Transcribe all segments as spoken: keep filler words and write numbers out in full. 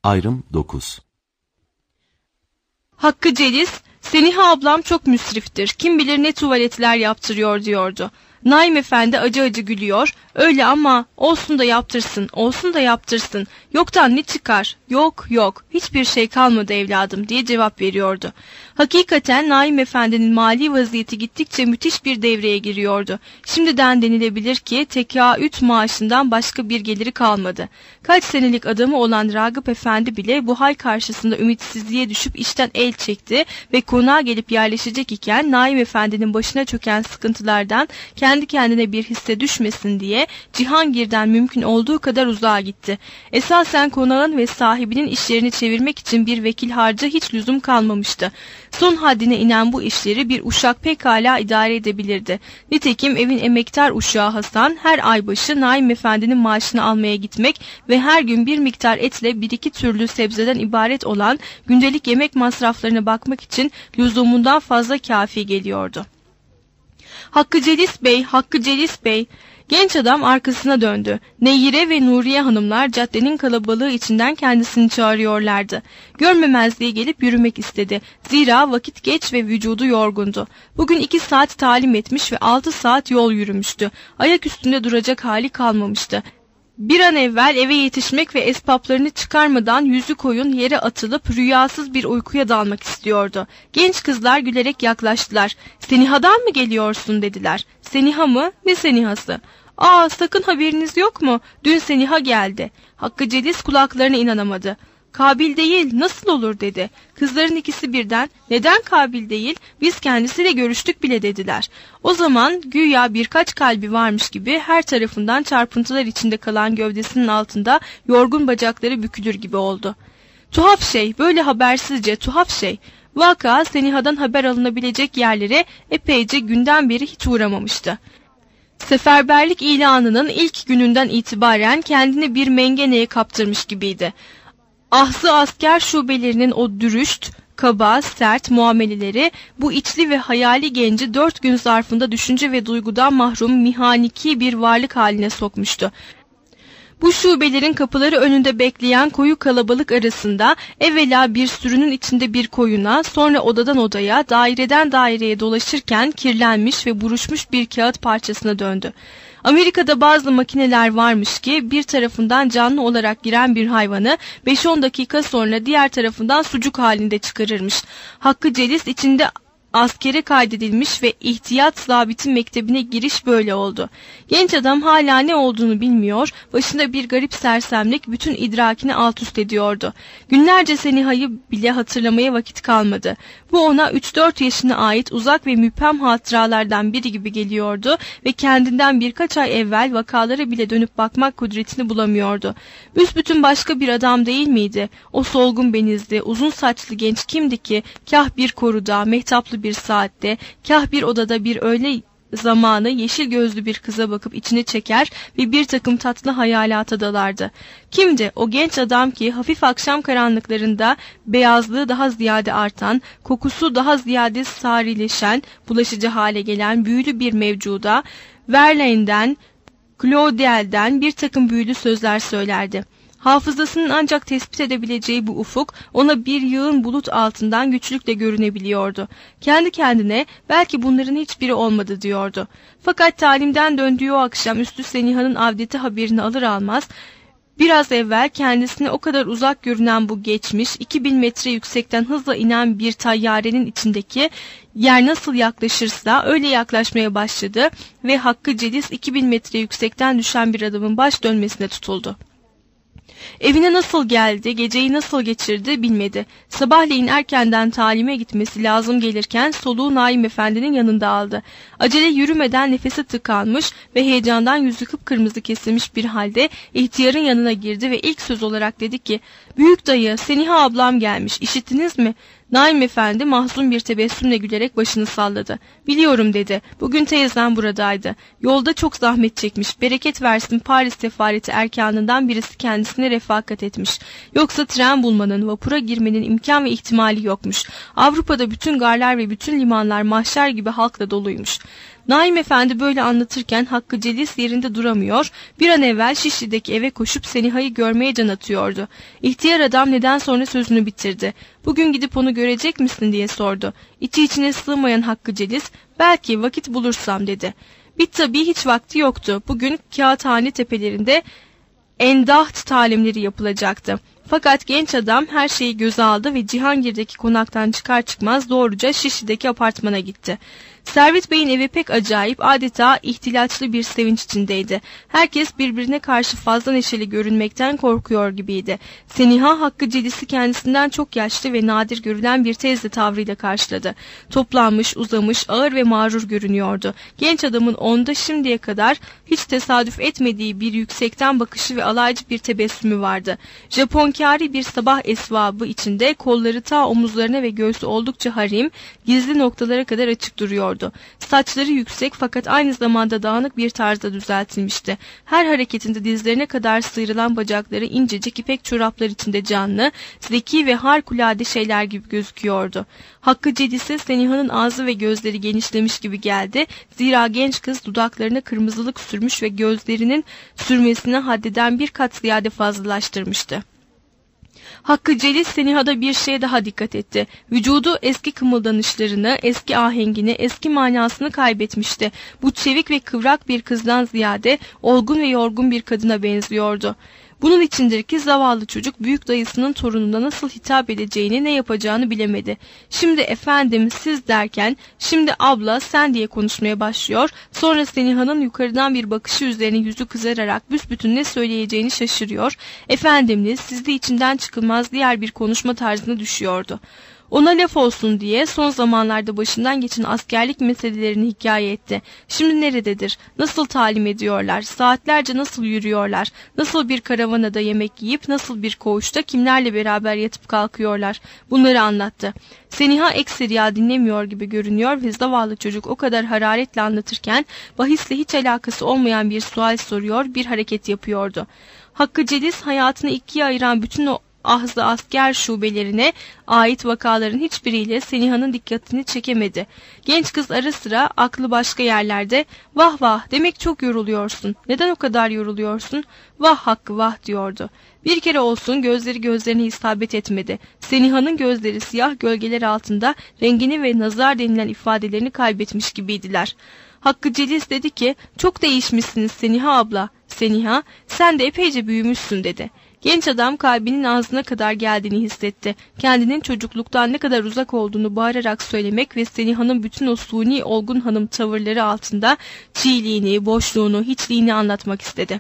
Ayrım dokuz. Hakkı Celis, Seniha ablam çok müsriftir, kim bilir ne tuvaletler yaptırıyor diyordu. Naim Efendi acı acı gülüyor, öyle ama olsun da yaptırsın, olsun da yaptırsın, yoktan ne çıkar, yok yok, hiçbir şey kalmadı evladım diye cevap veriyordu. Hakikaten Naim Efendi'nin mali vaziyeti gittikçe müthiş bir devreye giriyordu. Şimdiden denilebilir ki tekaüt maaşından başka bir geliri kalmadı. Kaç senelik adamı olan Ragıp Efendi bile bu hal karşısında ümitsizliğe düşüp işten el çekti ve konağa gelip yerleşecek iken Naim Efendi'nin başına çöken sıkıntılardan kendi kendine bir hisse düşmesin diye Cihangir'den mümkün olduğu kadar uzağa gitti. Esasen konağın ve sahibinin işlerini çevirmek için bir vekil harcı hiç lüzum kalmamıştı. Son haddine inen bu işleri bir uşak pekala idare edebilirdi. Nitekim evin emektar uşağı Hasan her ay başı Naim Efendi'nin maaşını almaya gitmek ve her gün bir miktar etle bir iki türlü sebzeden ibaret olan gündelik yemek masraflarına bakmak için lüzumundan fazla kafi geliyordu. Hakkı Celis Bey, Hakkı Celis Bey. Genç adam arkasına döndü. Neyire ve Nuriye hanımlar caddenin kalabalığı içinden kendisini çağırıyorlardı. Görmemezliğe gelip yürümek istedi. Zira vakit geç ve vücudu yorgundu. Bugün iki saat talim etmiş ve altı saat yol yürümüştü. Ayak üstünde duracak hali kalmamıştı. Bir an evvel eve yetişmek ve esbaplarını çıkarmadan yüzü koyun yere atılıp rüyasız bir uykuya dalmak istiyordu. Genç kızlar gülerek yaklaştılar. "Seniha'dan mı geliyorsun?" dediler. "Seniha mı? Ne senihası?" "Aa, sakın haberiniz yok mu? Dün Seniha geldi." Hakkı Celis kulaklarına inanamadı. "Kabil değil, nasıl olur?" dedi. Kızların ikisi birden "Neden kabil değil? Biz kendisiyle görüştük bile." dediler. O zaman güya birkaç kalbi varmış gibi her tarafından çarpıntılar içinde kalan gövdesinin altında yorgun bacakları bükülür gibi oldu. Tuhaf şey, böyle habersizce tuhaf şey. Vaka Seniha'dan haber alınabilecek yerlere epeyce günden beri hiç uğramamıştı. Seferberlik ilanının ilk gününden itibaren kendini bir mengeneye kaptırmış gibiydi. Ahzı asker şubelerinin o dürüst, kaba, sert muameleleri bu içli ve hayali genci dört gün zarfında düşünce ve duygudan mahrum mihaniki bir varlık haline sokmuştu. Bu şubelerin kapıları önünde bekleyen koyu kalabalık arasında evvela bir sürünün içinde bir koyuna, sonra odadan odaya, daireden daireye dolaşırken kirlenmiş ve buruşmuş bir kağıt parçasına döndü. Amerika'da bazı makineler varmış ki bir tarafından canlı olarak giren bir hayvanı beş on dakika sonra diğer tarafından sucuk halinde çıkarırmış. Hakkı Celis içinde askere kaydedilmiş ve ihtiyat zabitin mektebine giriş böyle oldu. Genç adam hala ne olduğunu bilmiyor, başında bir garip sersemlik bütün idrakini alt üst ediyordu. Günlerce Seniha'yı bile hatırlamaya vakit kalmadı. Bu ona üç dört yaşına ait uzak ve müphem hatıralardan biri gibi geliyordu ve kendinden birkaç ay evvel vakalara bile dönüp bakmak kudretini bulamıyordu. Büsbütün başka bir adam değil miydi? O solgun benizli, uzun saçlı genç kimdi ki kah bir koruda, mehtaplı bir saatte, kah bir odada bir öğle zamanı yeşil gözlü bir kıza bakıp içine çeker ve bir takım tatlı hayalata dalardı. Kimdi o genç adam ki hafif akşam karanlıklarında beyazlığı daha ziyade artan, kokusu daha ziyade sarileşen, bulaşıcı hale gelen büyülü bir mevcuda Verlaine'den, Claudel'den bir takım büyülü sözler söylerdi. Hafızasının ancak tespit edebileceği bu ufuk ona bir yığın bulut altından güçlükle görünebiliyordu. Kendi kendine belki bunların hiçbiri olmadı diyordu. Fakat talimden döndüğü o akşam üstü Seniha'nın avdeti haberini alır almaz biraz evvel kendisine o kadar uzak görünen bu geçmiş iki bin metre yüksekten hızla inen bir tayyarenin içindeki yer nasıl yaklaşırsa öyle yaklaşmaya başladı ve Hakkı Celis iki bin metre yüksekten düşen bir adamın baş dönmesine tutuldu. Evine nasıl geldi, geceyi nasıl geçirdi bilmedi. Sabahleyin erkenden talime gitmesi lazım gelirken soluğu Naim Efendi'nin yanında aldı. Acele yürümeden nefesi tıkanmış ve heyecandan yüzü kıpkırmızı kesilmiş bir halde ihtiyarın yanına girdi ve ilk söz olarak dedi ki, "Büyük dayı, Seniha ablam gelmiş, işittiniz mi?" Naim Efendi mahzun bir tebessümle gülerek başını salladı. "Biliyorum," dedi. "Bugün teyzem buradaydı. Yolda çok zahmet çekmiş. Bereket versin Paris sefareti erkanından birisi kendisine refakat etmiş. Yoksa tren bulmanın, vapura girmenin imkan ve ihtimali yokmuş. Avrupa'da bütün garlar ve bütün limanlar mahşer gibi halkla doluymuş." Naim Efendi böyle anlatırken Hakkı Celis yerinde duramıyor, bir an evvel Şişli'deki eve koşup Seniha'yı görmeye can atıyordu. İhtiyar adam neden sonra sözünü bitirdi. Bugün gidip onu görecek misin diye sordu. İçi içine sığmayan Hakkı Celis, belki vakit bulursam dedi. Bir tabii hiç vakti yoktu. Bugün Kağıthane tepelerinde endaht talimleri yapılacaktı. Fakat genç adam her şeyi göze aldı ve Cihangir'deki konaktan çıkar çıkmaz doğruca Şişli'deki apartmana gitti. Servet Bey'in evi pek acayip, adeta ihtilaçlı bir sevinç içindeydi. Herkes birbirine karşı fazla neşeli görünmekten korkuyor gibiydi. Seniha Hakkı Celis'i kendisinden çok yaşlı ve nadir görülen bir teyze tavrıyla karşıladı. Toplanmış, uzamış, ağır ve mağrur görünüyordu. Genç adamın onda şimdiye kadar hiç tesadüf etmediği bir yüksekten bakışı ve alaycı bir tebessümü vardı. Japonkari bir sabah esvabı içinde kolları ta omuzlarına ve göğsü oldukça harim, gizli noktalara kadar açık duruyordu. Saçları yüksek fakat aynı zamanda dağınık bir tarzda düzeltilmişti. Her hareketinde dizlerine kadar sıyrılan bacakları incecik ipek çoraplar içinde canlı, zeki ve harikulade şeyler gibi gözüküyordu. Hakkı Celis'e Seniha'nın ağzı ve gözleri genişlemiş gibi geldi. Zira genç kız dudaklarına kırmızılık sürmüş ve gözlerinin sürmesine haddeden bir kat ziyade fazlalaştırmıştı. Hakkı Celis Seniha'da bir şeye daha dikkat etti. Vücudu eski kımıldanışlarını, eski ahengini, eski manasını kaybetmişti. Bu çevik ve kıvrak bir kızdan ziyade olgun ve yorgun bir kadına benziyordu. Bunun içindir ki zavallı çocuk büyük dayısının torununa nasıl hitap edeceğini, ne yapacağını bilemedi. Şimdi efendim siz derken, şimdi abla sen diye konuşmaya başlıyor. Sonra Seniha'nın yukarıdan bir bakışı üzerine yüzü kızararak büsbütün ne söyleyeceğini şaşırıyor. Efendimli sizde içinden çıkılmaz diğer bir konuşma tarzına düşüyordu. Ona laf olsun diye son zamanlarda başından geçen askerlik meselelerini hikaye etti. Şimdi nerededir? Nasıl talim ediyorlar? Saatlerce nasıl yürüyorlar? Nasıl bir karavanada yemek yiyip nasıl bir koğuşta kimlerle beraber yatıp kalkıyorlar? Bunları anlattı. Seniha ekseriya dinlemiyor gibi görünüyor ve zavallı çocuk o kadar hararetle anlatırken bahisle hiç alakası olmayan bir sual soruyor, bir hareket yapıyordu. Hakkı Celis hayatını ikiye ayıran bütün o ahzı asker şubelerine ait vakaların hiçbiriyle Seniha'nın dikkatini çekemedi. Genç kız ara sıra aklı başka yerlerde vah vah demek çok yoruluyorsun. Neden o kadar yoruluyorsun? Vah Hakkı vah diyordu. Bir kere olsun gözleri gözlerine isabet etmedi. Seniha'nın gözleri siyah gölgeler altında rengini ve nazar denilen ifadelerini kaybetmiş gibiydiler. Hakkı Celis dedi ki çok değişmişsiniz Seniha abla. Seniha sen de epeyce büyümüşsün dedi. Genç adam kalbinin ağzına kadar geldiğini hissetti. Kendinin çocukluktan ne kadar uzak olduğunu bağırarak söylemek ve Seniha'nın bütün o suni olgun hanım tavırları altında çiğliğini, boşluğunu, hiçliğini anlatmak istedi.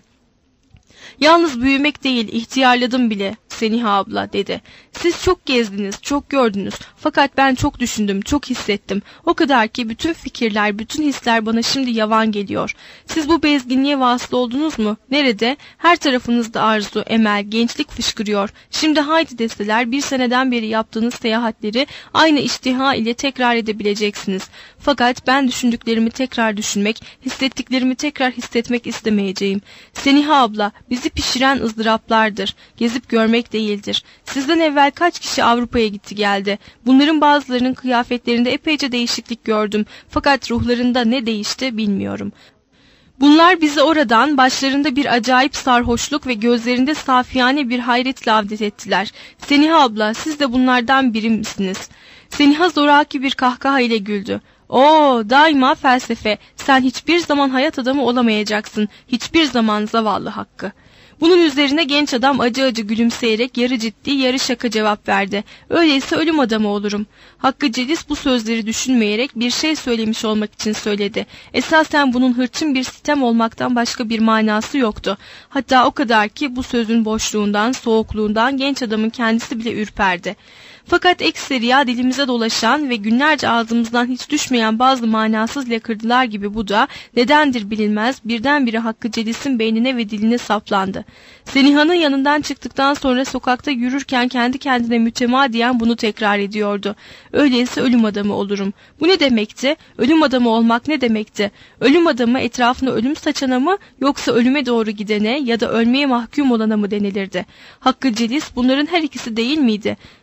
Yalnız büyümek değil, ihtiyarladım bile Seniha abla dedi. Siz çok gezdiniz, çok gördünüz. Fakat ben çok düşündüm, çok hissettim. O kadar ki bütün fikirler, bütün hisler bana şimdi yavan geliyor. Siz bu bezginliğe vasıl oldunuz mu? Nerede? Her tarafınızda arzu, emel, gençlik fışkırıyor. Şimdi haydi deseler bir seneden beri yaptığınız seyahatleri aynı iştiha ile tekrar edebileceksiniz. Fakat ben düşündüklerimi tekrar düşünmek, hissettiklerimi tekrar hissetmek istemeyeceğim. Seniha abla, bizi pişiren ızdıraplardır. Gezip görmek değildir. Sizden evvel kaç kişi Avrupa'ya gitti geldi. Bunların bazılarının kıyafetlerinde epeyce değişiklik gördüm. Fakat ruhlarında ne değişti bilmiyorum. Bunlar bizi oradan başlarında bir acayip sarhoşluk ve gözlerinde safiyane bir hayretle avdet ettiler. Seniha abla, siz de bunlardan biri misiniz? Seniha zoraki bir kahkaha ile güldü. Oo, daima felsefe. Sen hiçbir zaman hayat adamı olamayacaksın. Hiçbir zaman zavallı Hakkı. Bunun üzerine genç adam acı acı gülümseyerek yarı ciddi yarı şaka cevap verdi. Öyleyse ölüm adamı olurum. Hakkı Celis bu sözleri düşünmeyerek bir şey söylemiş olmak için söyledi. Esasen bunun hırçın bir sitem olmaktan başka bir manası yoktu. Hatta o kadar ki bu sözün boşluğundan, soğukluğundan genç adamın kendisi bile ürperdi. Fakat ekseriya dilimize dolaşan ve günlerce ağzımızdan hiç düşmeyen bazı manasız lakırdılar gibi bu da nedendir bilinmez birdenbire Hakkı Celis'in beynine ve diline saplandı. Seniha'nın yanından çıktıktan sonra sokakta yürürken kendi kendine mütemadiyen bunu tekrar ediyordu. Öyleyse ölüm adamı olurum. Bu ne demekti? Ölüm adamı olmak ne demekti? Ölüm adamı etrafına ölüm saçana mı yoksa ölüme doğru gidene ya da ölmeye mahkum olana mı denilirdi? Hakkı Celis bunların her ikisi değil miydi?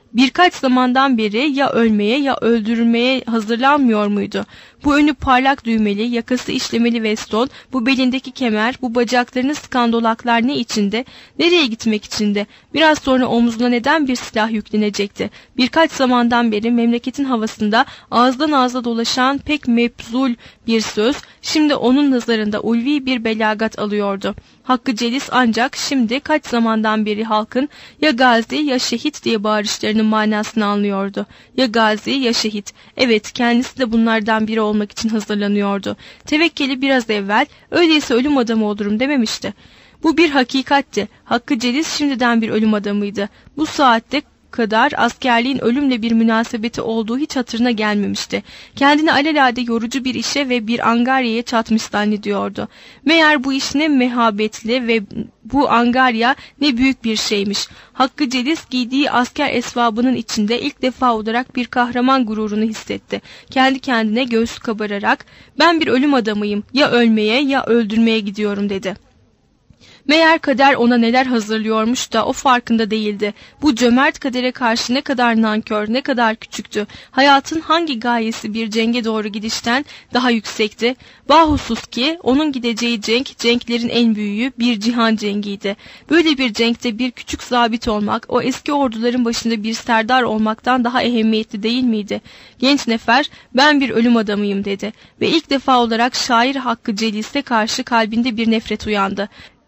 Birkaç zamandan beri ya ölmeye ya öldürülmeye hazırlanmıyor muydu? Bu önü parlak düğmeli, yakası işlemeli veston, bu belindeki kemer, bu bacaklarını sıkan dolaklar ne içinde? Nereye gitmek içinde? Biraz sonra omzuna neden bir silah yüklenecekti? Birkaç zamandan beri memleketin havasında ağızdan ağza dolaşan pek mebzul bir söz, şimdi onun nazarında ulvi bir belagat alıyordu. Hakkı Celis ancak şimdi kaç zamandan beri halkın ya gazi ya şehit diye bağırışlarının manasını anlıyordu. Ya gazi ya şehit. Evet, kendisi de bunlardan biri olmak için hazırlanıyordu. Tevekkeli biraz evvel öyleyse ölüm adamı olurum dememişti. Bu bir hakikatti. Hakkı Celis şimdiden bir ölüm adamıydı. Bu saatte kadar askerliğin ölümle bir münasebeti olduğu hiç hatırına gelmemişti. Kendini alelade yorucu bir işe ve bir angaryaya çatmış zannediyordu. Meğer bu iş ne mehabetli ve bu angarya ne büyük bir şeymiş. Hakkı Celis giydiği asker esvabının içinde ilk defa olarak bir kahraman gururunu hissetti. Kendi kendine göğsü kabararak "Ben bir ölüm adamıyım, ya ölmeye ya öldürmeye gidiyorum" dedi. Meğer kader ona neler hazırlıyormuş da o farkında değildi. Bu cömert kadere karşı ne kadar nankör, ne kadar küçüktü. Hayatın hangi gayesi bir cenge doğru gidişten daha yüksekti? Bahusus ki onun gideceği cenk, cenklerin en büyüğü bir cihan cengiydi. Böyle bir cenkte bir küçük zabit olmak, o eski orduların başında bir serdar olmaktan daha ehemmiyetli değil miydi? Genç nefer, "Ben bir ölüm adamıyım" dedi ve ilk defa olarak şair Hakkı Celis'e karşı kalbinde bir nefret uyandı.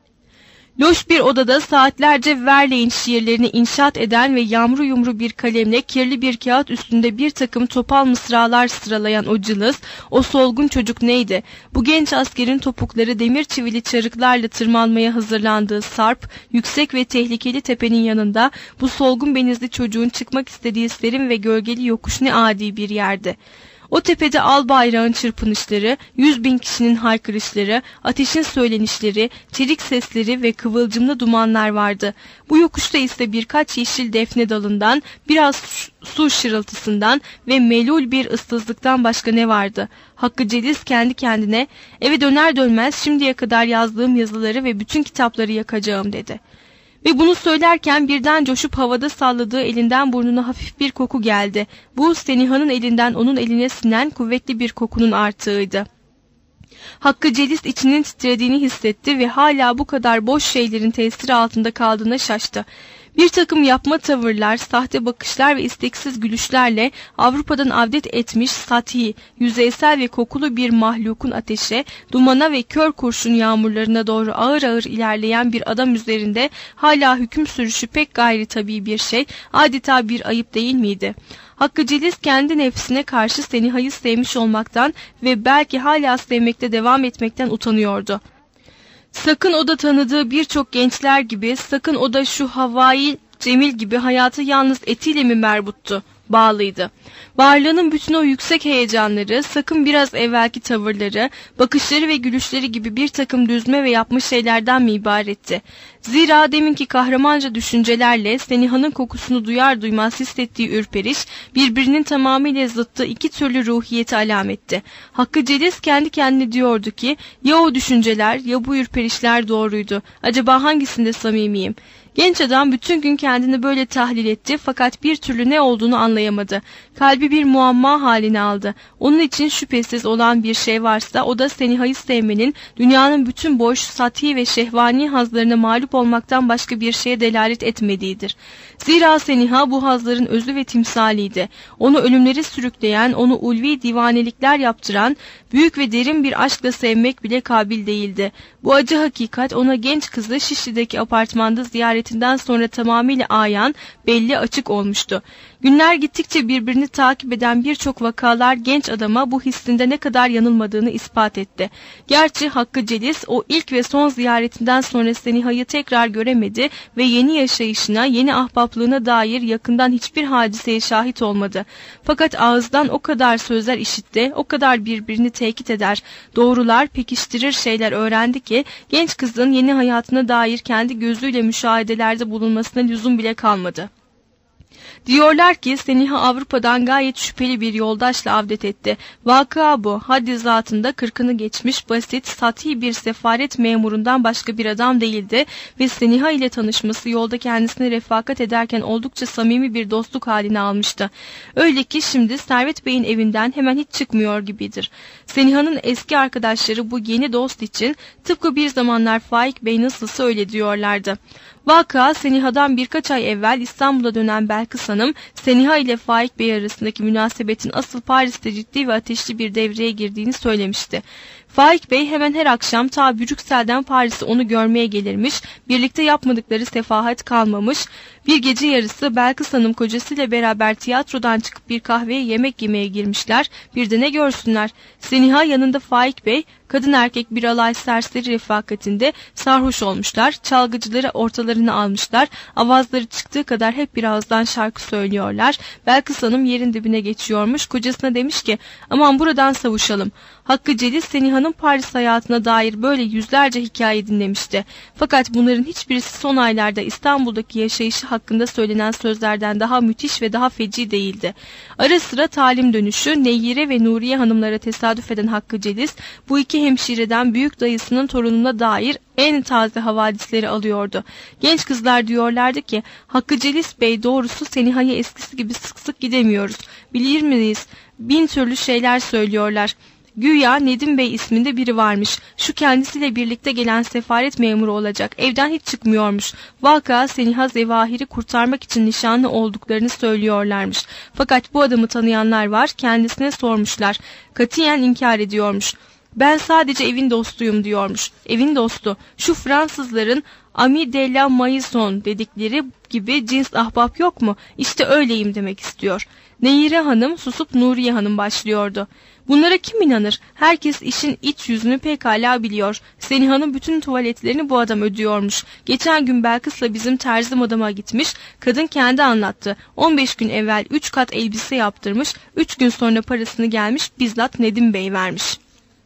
Loş bir odada saatlerce Verlaine şiirlerini inşaat eden ve yamru yumru bir kalemle kirli bir kağıt üstünde bir takım topal mısralar sıralayan o cılız, o solgun çocuk neydi? Bu genç askerin topukları demir çivili çarıklarla tırmanmaya hazırlandığı sarp, yüksek ve tehlikeli tepenin yanında bu solgun benizli çocuğun çıkmak istediği serin ve gölgeli yokuş ne adi bir yerdi. O tepede al bayrağın çırpınışları, yüz bin kişinin haykırışları, ateşin söylenişleri, çelik sesleri ve kıvılcımlı dumanlar vardı. Bu yokuşta ise birkaç yeşil defne dalından, biraz su şırıltısından ve melul bir ıssızlıktan başka ne vardı? Hakkı Celis kendi kendine, "Eve döner dönmez şimdiye kadar yazdığım yazıları ve bütün kitapları yakacağım" dedi. Ve bunu söylerken birden coşup havada salladığı elinden burnuna hafif bir koku geldi. Bu Seniha'nın elinden onun eline sinen kuvvetli bir kokunun artığıydı. Hakkı Celis içinin titrediğini hissetti ve hala bu kadar boş şeylerin tesiri altında kaldığına şaştı. Bir takım yapma tavırlar, sahte bakışlar ve isteksiz gülüşlerle Avrupa'dan avdet etmiş sathi, yüzeysel ve kokulu bir mahlukun ateşe, dumana ve kör kurşun yağmurlarına doğru ağır ağır ilerleyen bir adam üzerinde hala hüküm sürüşü pek gayri tabii bir şey, adeta bir ayıp değil miydi? Hakkı Celis kendi nefsine karşı Seniha'yı sevmiş olmaktan ve belki hala sevmekte devam etmekten utanıyordu. Sakın o da tanıdığı birçok gençler gibi, sakın o da şu Havai Cemil gibi hayatı yalnız etiyle mi merbuttu, bağlıydı. Varlığının bütün o yüksek heyecanları, sakın biraz evvelki tavırları, bakışları ve gülüşleri gibi bir takım düzme ve yapma şeylerden mi ibaretti? Zira deminki kahramanca düşüncelerle Seniha'nın kokusunu duyar duymaz hissettiği ürperiş, birbirinin tamamıyla zıttı iki türlü ruhiyeti alametti. Hakkı Celis kendi kendine diyordu ki, ya o düşünceler ya bu ürperişler doğruydu, acaba hangisinde samimiyim? Genç adam bütün gün kendini böyle tahlil etti fakat bir türlü ne olduğunu anlayamadı. Kalbi bir muamma halini aldı. Onun için şüphesiz olan bir şey varsa o da Seniha'yı sevmenin dünyanın bütün boş, sati ve şehvani hazlarına mağlup olmaktan başka bir şeye delalet etmediğidir. Zira Seniha bu hazların özü ve timsaliydi. Onu ölümleri sürükleyen, onu ulvi divanelikler yaptıran, büyük ve derin bir aşkla sevmek bile kabil değildi. Bu acı hakikat ona genç kızı Şişli'deki apartmanda ziyaretinden sonra tamamıyla ayan, belli açık olmuştu. Günler gittikçe birbirini takip eden birçok vakalar genç adama bu hissinde ne kadar yanılmadığını ispat etti. Gerçi Hakkı Celis o ilk ve son ziyaretinden sonra Seniha'yı tekrar göremedi ve yeni yaşayışına, yeni ahbaplığına dair yakından hiçbir hadiseye şahit olmadı. Fakat ağızdan o kadar sözler işitti, o kadar birbirini tekit eder, doğrular, pekiştirir şeyler öğrendi ki genç kızın yeni hayatına dair kendi gözüyle müşahedelerde bulunmasına lüzum bile kalmadı. Diyorlar ki Seniha Avrupa'dan gayet şüpheli bir yoldaşla avdet etti. Vakıa bu. Haddi zatında kırkını geçmiş, basit, sathi bir sefaret memurundan başka bir adam değildi ve Seniha ile tanışması yolda kendisine refakat ederken oldukça samimi bir dostluk haline almıştı. Öyle ki şimdi Servet Bey'in evinden hemen hiç çıkmıyor gibidir. Seniha'nın eski arkadaşları bu yeni dost için tıpkı bir zamanlar Faik Bey nasılsa öyle diyorlardı. Vaka Seniha'dan birkaç ay evvel İstanbul'a dönen Belkıs Hanım, Seniha ile Faik Bey arasındaki münasebetin asıl Paris'te ciddi ve ateşli bir devreye girdiğini söylemişti. Faik Bey hemen her akşam ta Brüksel'den Paris'e onu görmeye gelirmiş, birlikte yapmadıkları sefahat kalmamış. Bir gece yarısı Belkıs Hanım kocasıyla beraber tiyatrodan çıkıp bir kahveye yemek yemeye girmişler, bir de ne görsünler. Seniha yanında Faik Bey, kadın erkek bir alay serseri refakatinde sarhoş olmuşlar, çalgıcıları ortalarına almışlar, avazları çıktığı kadar hep bir ağızdan şarkı söylüyorlar. Belkıs Hanım yerin dibine geçiyormuş, kocasına demiş ki aman buradan savuşalım. Hakkı Celil Seniha'nın Paris hayatına dair böyle yüzlerce hikaye dinlemişti. Fakat bunların hiçbirisi son aylarda İstanbul'daki yaşayışı hakkında söylenen sözlerden daha müthiş ve daha feci değildi. Ara sıra talim dönüşü Neyire ve Nuriye hanımlara tesadüf eden Hakkı Celil bu iki hemşireden büyük dayısının torununa dair en taze havadisleri alıyordu. Genç kızlar diyorlardı ki Hakkı Celil Bey doğrusu Seniha'ya eskisi gibi sık sık gidemiyoruz. Bilir miyiz? Bin türlü şeyler söylüyorlar. Güya Nedim Bey isminde biri varmış. Şu kendisiyle birlikte gelen sefaret memuru olacak. Evden hiç çıkmıyormuş. Vaka Seniha Zevahir'i kurtarmak için nişanlı olduklarını söylüyorlarmış. Fakat bu adamı tanıyanlar var. Kendisine sormuşlar. Katiyen inkar ediyormuş. Ben sadece evin dostuyum diyormuş. Evin dostu. Şu Fransızların Ami de la Maison dedikleri gibi cins ahbap yok mu? İşte öyleyim demek istiyor. Neyire Hanım susup Nuriye Hanım başlıyordu. Bunlara kim inanır? Herkes işin iç yüzünü pekala biliyor. Seniha'nın bütün tuvaletlerini bu adam ödüyormuş. Geçen gün Belkıs'la bizim terzi adama gitmiş. Kadın kendi anlattı. on beş gün evvel üç kat elbise yaptırmış. üç gün sonra parasını gelmiş bizzat Nedim Bey vermiş.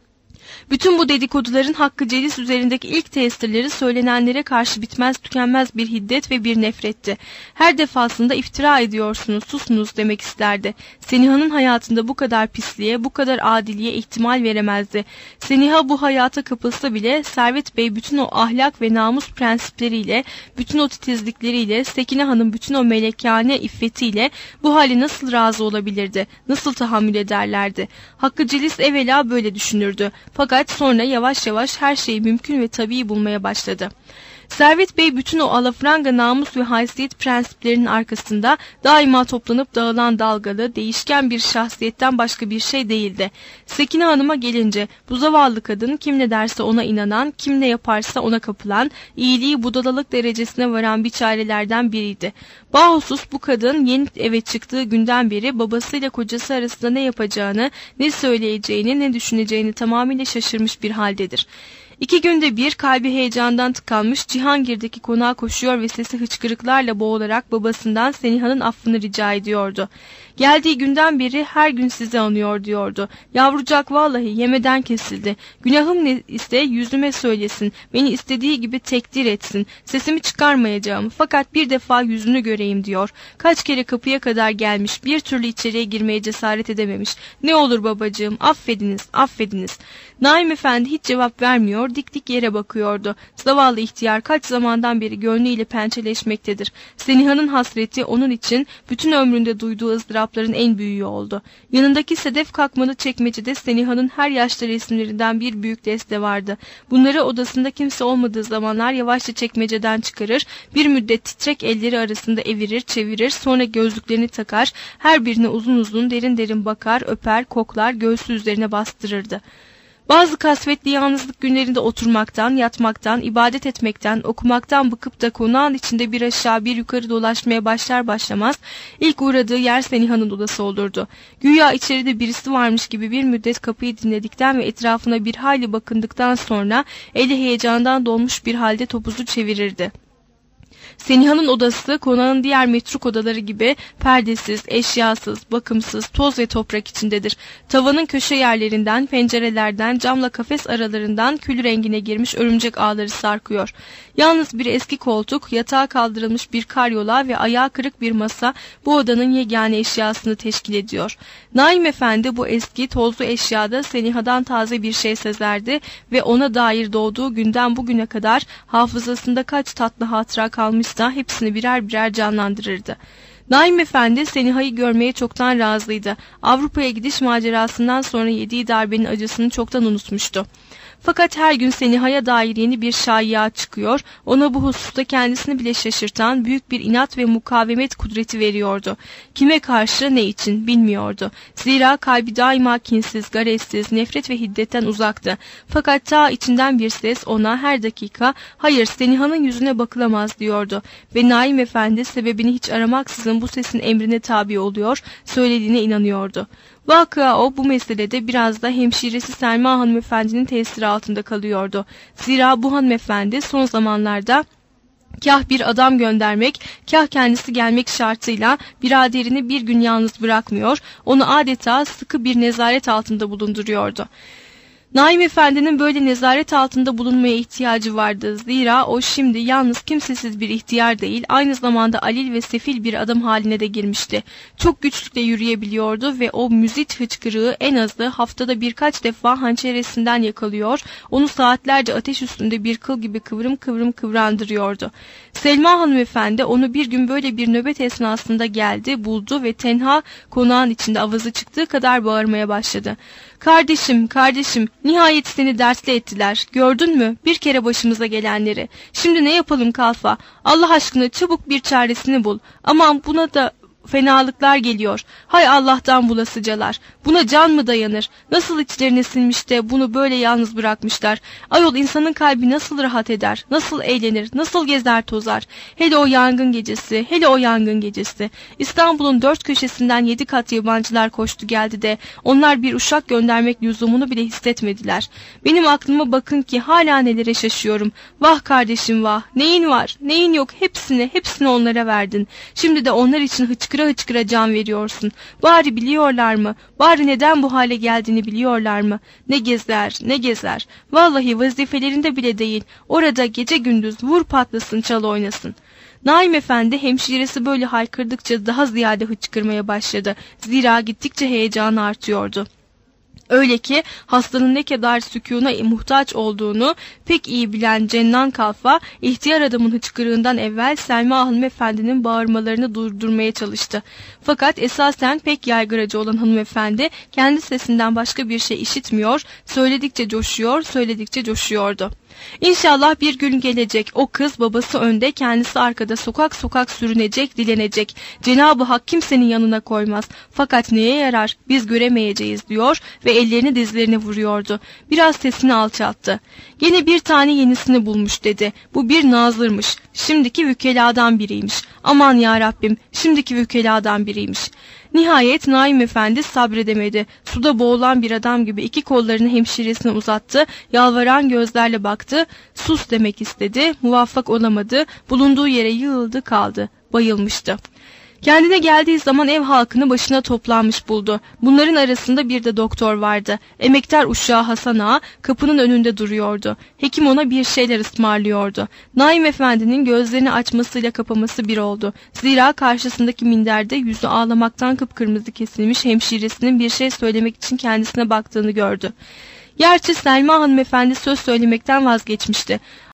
Bütün bu dedikoduların Hakkı Celil üzerindeki ilk tesirleri söylenenlere karşı bitmez tükenmez bir hiddet ve bir nefretti. Her defasında iftira ediyorsunuz, susunuz demek isterdi. Seniha'nın hayatında bu kadar pisliğe, bu kadar adiliğe ihtimal veremezdi. Seniha bu hayata kapılsa bile Servet Bey bütün o ahlak ve namus prensipleriyle, bütün o titizlikleriyle, Sekine Hanım bütün o melekâne iffetiyle bu hali nasıl razı olabilirdi, nasıl tahammül ederlerdi? Hakkı Celil evvela böyle düşünürdü. Fakat sonra yavaş yavaş her şeyi mümkün ve tabii bulmaya başladı. Servet Bey bütün o alafranga namus ve haysiyet prensiplerinin arkasında daima toplanıp dağılan dalgalı, değişken bir şahsiyetten başka bir şey değildi. Sekine Hanım'a gelince bu zavallı kadın kim ne derse ona inanan, kim ne yaparsa ona kapılan, iyiliği budalalık derecesine varan biçarelerden biriydi. Bahusus bu kadın yeni eve çıktığı günden beri babasıyla kocası arasında ne yapacağını, ne söyleyeceğini, ne düşüneceğini tamamıyla şaşırmış bir haldedir. İki günde bir kalbi heyecandan tıkanmış Cihangir'deki konağa koşuyor ve sesi hıçkırıklarla boğularak babasından Seniha'nın affını rica ediyordu. Geldiği günden beri her gün sizi anıyor diyordu. Yavrucak vallahi yemeden kesildi. Günahım ne ise yüzüme söylesin. Beni istediği gibi tekdir etsin. Sesimi çıkarmayacağım. Fakat bir defa yüzünü göreyim diyor. Kaç kere kapıya kadar gelmiş. Bir türlü içeriye girmeye cesaret edememiş. Ne olur babacığım affediniz, affediniz. Naim Efendi hiç cevap vermiyor. Dik dik yere bakıyordu. Zavallı ihtiyar kaç zamandan beri gönlüyle pençeleşmektedir. Seniha'nın hasreti onun için bütün ömründe duyduğu ızdırapların en büyüğü oldu. Yanındaki sedef kalkmalı çekmecede Seniha'nın her yaşta resimlerinden bir büyük deste vardı. Bunları odasında kimse olmadığı zamanlar yavaşça çekmeceden çıkarır, bir müddet titrek elleri arasında evirir, çevirir, sonra gözlüklerini takar, her birine uzun uzun derin derin bakar, öper, koklar, göğsü üzerine bastırırdı. Bazı kasvetli yalnızlık günlerinde oturmaktan, yatmaktan, ibadet etmekten, okumaktan bıkıp da konağın içinde bir aşağı bir yukarı dolaşmaya başlar başlamaz ilk uğradığı yer Seniha'nın odası olurdu. Güya içeride birisi varmış gibi bir müddet kapıyı dinledikten ve etrafına bir hayli bakındıktan sonra eli heyecandan dolmuş bir halde topuzu çevirirdi. Seniha'nın odası konağın diğer metruk odaları gibi perdesiz, eşyasız, bakımsız, toz ve toprak içindedir. Tavanın köşe yerlerinden, pencerelerden, camla kafes aralarından kül rengine girmiş örümcek ağları sarkıyor. Yalnız bir eski koltuk, yatağa kaldırılmış bir karyola ve ayağı kırık bir masa bu odanın yegane eşyasını teşkil ediyor. Naim Efendi bu eski tozlu eşyada Seniha'dan taze bir şey sezerdi ve ona dair doğduğu günden bugüne kadar hafızasında kaç tatlı hatıra kalmışsa hepsini birer birer canlandırırdı. Naim Efendi Seniha'yı görmeye çoktan razıydı. Avrupa'ya gidiş macerasından sonra yediği darbenin acısını çoktan unutmuştu. Fakat her gün Seniha'ya dair yeni bir şaiya çıkıyor, ona bu hususta kendisini bile şaşırtan büyük bir inat ve mukavemet kudreti veriyordu. Kime karşı, ne için bilmiyordu. Zira kalbi daima kinsiz, garezsiz, nefret ve hiddetten uzaktı. Fakat ta içinden bir ses ona her dakika "Hayır, Seniha'nın yüzüne bakılamaz" diyordu. Ve Naim Efendi sebebini hiç aramaksızın bu sesin emrine tabi oluyor, söylediğine inanıyordu. Vakıa o bu meselede biraz da hemşiresi Selma hanımefendinin tesiri altında kalıyordu. Zira bu hanımefendi son zamanlarda kah bir adam göndermek, kah kendisi gelmek şartıyla biraderini bir gün yalnız bırakmıyor, onu adeta sıkı bir nezaret altında bulunduruyordu. Naim Efendi'nin böyle nezaret altında bulunmaya ihtiyacı vardı. Zira o şimdi yalnız kimsesiz bir ihtiyar değil, aynı zamanda alil ve sefil bir adam haline de girmişti. Çok güçlükle yürüyebiliyordu ve o müzit hıçkırığı en azı haftada birkaç defa hançeresinden yakalıyor, onu saatlerce ateş üstünde bir kıl gibi kıvrım kıvrım kıvrandırıyordu. Selma hanımefendi onu bir gün böyle bir nöbet esnasında geldi, buldu ve tenha konağın içinde avazı çıktığı kadar bağırmaya başladı. "Kardeşim, kardeşim, nihayet seni dertli ettiler. Gördün mü bir kere başımıza gelenleri? Şimdi ne yapalım Kalfa? Allah aşkına çabuk bir çaresini bul. Aman buna da fenalıklar geliyor. Hay Allah'tan bulasıcalar. Buna can mı dayanır? Nasıl içlerine sinmiş de bunu böyle yalnız bırakmışlar? Ayol, insanın kalbi nasıl rahat eder? Nasıl eğlenir? Nasıl gezer tozar? Hele o yangın gecesi, hele o yangın gecesi. İstanbul'un dört köşesinden yedi kat yabancılar koştu geldi de onlar bir uşak göndermek lüzumunu bile hissetmediler. Benim aklıma bakın ki hala nelere şaşıyorum. Vah kardeşim vah. Neyin var? Neyin yok? Hepsini, hepsini onlara verdin. Şimdi de onlar için hıçkıra hıçkıra can veriyorsun. Bari biliyorlar mı? Bari neden bu hale geldiğini biliyorlar mı? Ne gezer, ne gezer. Vallahi vazifelerinde bile değil. Orada gece gündüz vur patlasın, çal oynasın. Naim Efendi hemşiresi böyle haykırdıkça daha ziyade hıçkırmaya başladı. Zira gittikçe heyecanı artıyordu. Öyle ki hastanın ne kadar sükûna muhtaç olduğunu pek iyi bilen Cennan Kalfa, ihtiyar adamın hıçkırığından evvel Selma hanımefendinin bağırmalarını durdurmaya çalıştı. Fakat esasen pek yaygıracı olan hanımefendi kendi sesinden başka bir şey işitmiyor, söyledikçe coşuyor, söyledikçe coşuyordu. İnşallah bir gün gelecek, o kız babası önde, kendisi arkada sokak sokak sürünecek, dilenecek. Cenab-ı Hak kimsenin yanına koymaz. Fakat neye yarar? Biz göremeyeceğiz diyor ve ellerini dizlerine vuruyordu. Biraz sesini alçalttı. Gene bir tane yenisini bulmuş dedi. Bu bir nazırmış. Şimdiki vükeladan biriymiş. Aman ya Rabbim, şimdiki vükeladan biriymiş. Nihayet Naim Efendi sabredemedi. Suda boğulan bir adam gibi iki kollarını hemşiresine uzattı, yalvaran gözlerle baktı, sus demek istedi, muvaffak olamadı, bulunduğu yere yığıldı kaldı, bayılmıştı. Kendine geldiği zaman ev halkını başına toplanmış buldu. Bunların arasında bir de doktor vardı. Emektar uşağı Hasan Ağa kapının önünde duruyordu. Hekim ona bir şeyler ısmarlıyordu. Naim Efendi'nin gözlerini açmasıyla kapaması bir oldu. Zira karşısındaki minderde yüzü ağlamaktan kıpkırmızı kesilmiş hemşiresinin bir şey söylemek için kendisine baktığını gördü. Gerçi Selma hanımefendi söz söylemekten vazgeçmişti.